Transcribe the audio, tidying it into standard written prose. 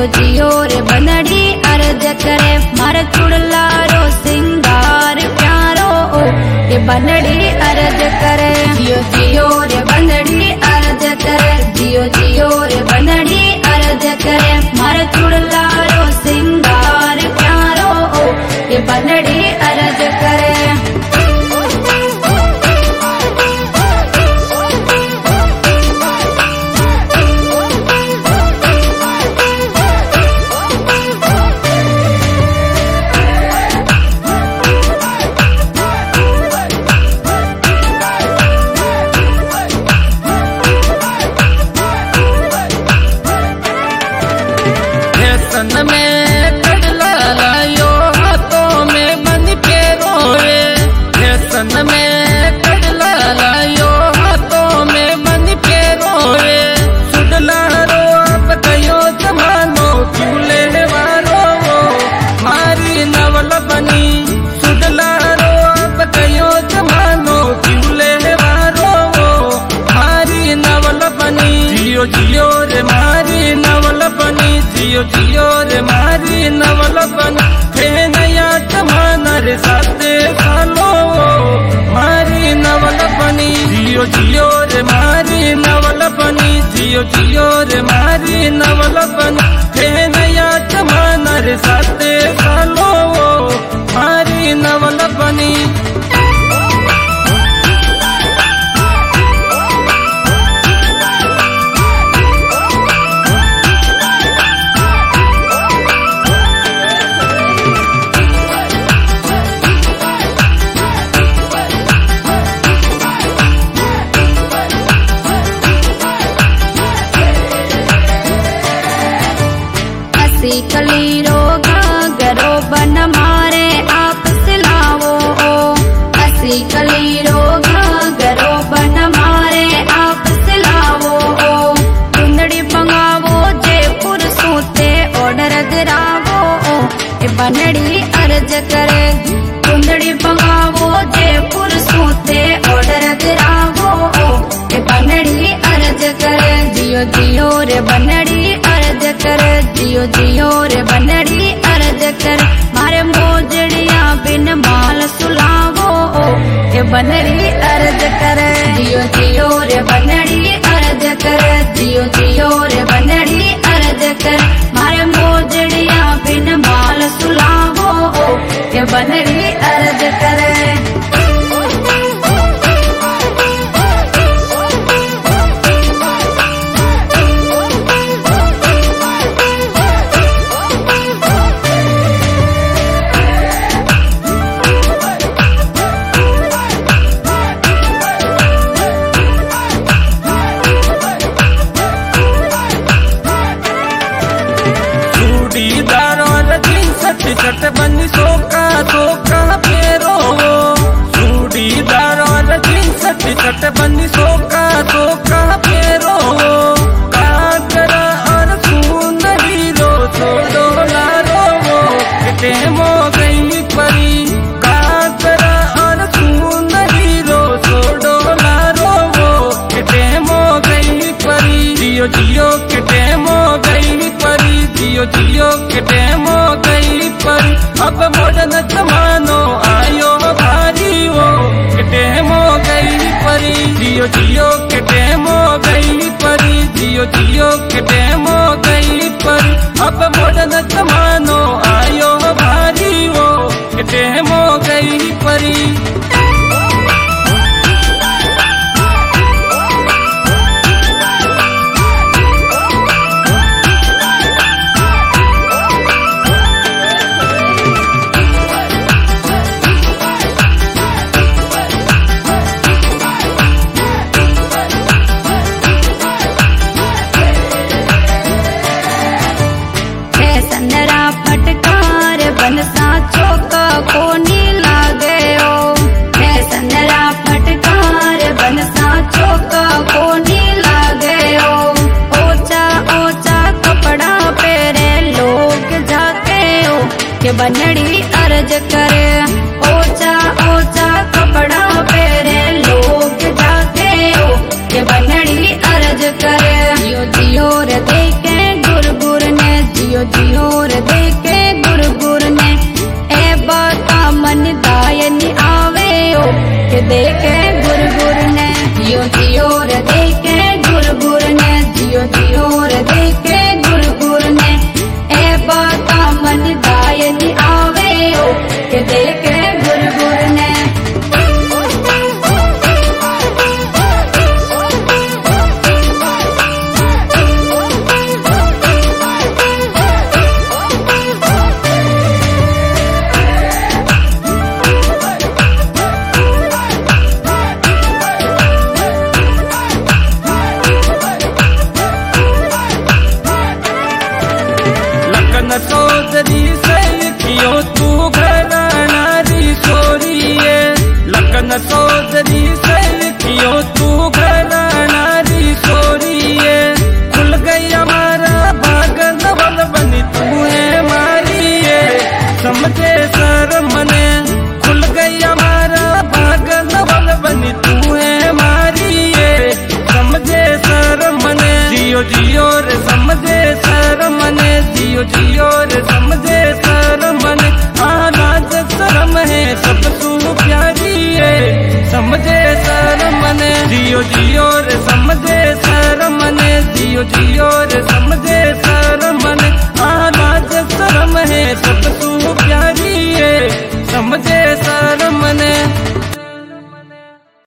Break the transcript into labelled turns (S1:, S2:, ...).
S1: जियो जियो रे बंदड़ी अर्ज करे मारे चुड़ला रो सिंगार प्यारो ओ ये बंदड़ी अर्ज करे जियो जियो रे बंदड़ी अर्ज करे जियो जियो रे बंदड़ी अर्ज करे मारे चुड़ला रो सिंगार प्यारो ओ ये बंदड़ी अर्ज करे।
S2: में कड़ला लायो हाथों में बंद पेरो रे फैशन में कड़ला लायो हाथों में बंद पेरो रे सुडला रो अब कयो जमानो चूल्हे वालो मारी नवल बनी सुडला रो अब कयो जमानो चूल्हे वालो मारी नवल बनी जियो जियो रे मारी नवल बनी जियो जियो रे मारी नवल बन थे नया जमाना रे साते सालो मारी नवल बनी जियो जियो रे मारी नवल बनी जियो जियो रे मारी नवल बन थे नया जमाना रे साते सालो मारी नवल बनी।
S1: कलीरो घाघरो बन मारे आप सिलावो असी कलीरो घाघरो बन मारे आप सिलावो चुंदड़ी मंगावो जयपुर सूते ऑर्डर दिरावो ए बनड़ी अर्ज करे चुंदड़ी मंगावो जयपुर सूते ऑर्डर दिरावो ए बनड़ी अर्ज करे जियो जियो रे बनड़ी अर्ज करे जियो जियो रे बनड़ी अर्ज कर मारे मोजड़िया बिन माल सुलावो ये बनड़ी अर्ज करे जियो जियो रे बनड़ी अर्ज कर जियो जियो रे बनड़ी अर्ज कर मारे मोजड़िया बिन माल सुलावो ये बनड़ी अर्ज करे।
S2: छट बनी सोका सोका फेरो चूड़ीदार और जींस छट बनी सोका सोका फेरो काकरा और सुंदरी रो छोड़ो लारो किटे मो गई परी काकरा और सुंदरी रो छोड़ो लारो किटे मो गई परी जियो जियो किटे मो गई परी जियो जियो किटे मो गई पर अब मॉडर्न जमानो आयो भारी वो किटे मो गई परी जियो जियो किटे मो गई परी जियो जियो किटे मो गई पर अब मॉडर्न जमानो आयो भारी वो किटे मो गई परी।
S1: फटकार बनसा चौका कोनी लागे ओ देखे गुर ने जियो जियो रे देखे गुर ने जियो जियो रे देखे गुर ने ए बाता मन दायनी आवे ओ के देखे गुर ने
S2: चौधरी से लिखियो तू घरानारी सोरिए लखन चौधरी से लिखियो तू घरानारी सोरिए खुल गई हमारा भागन बल बनी तू है मारिए समझे सर मने खुल गई हमारा भागन बल बनी तू है मारिए समझे सर मने जियो जियो रे समझे सर मने जियो जियो रे समझे सर मने आनाज शर्म है सब तू प्यारी है समझे सर मने जियो जियो रे समझे सर मने जियो जियो रे समझे सर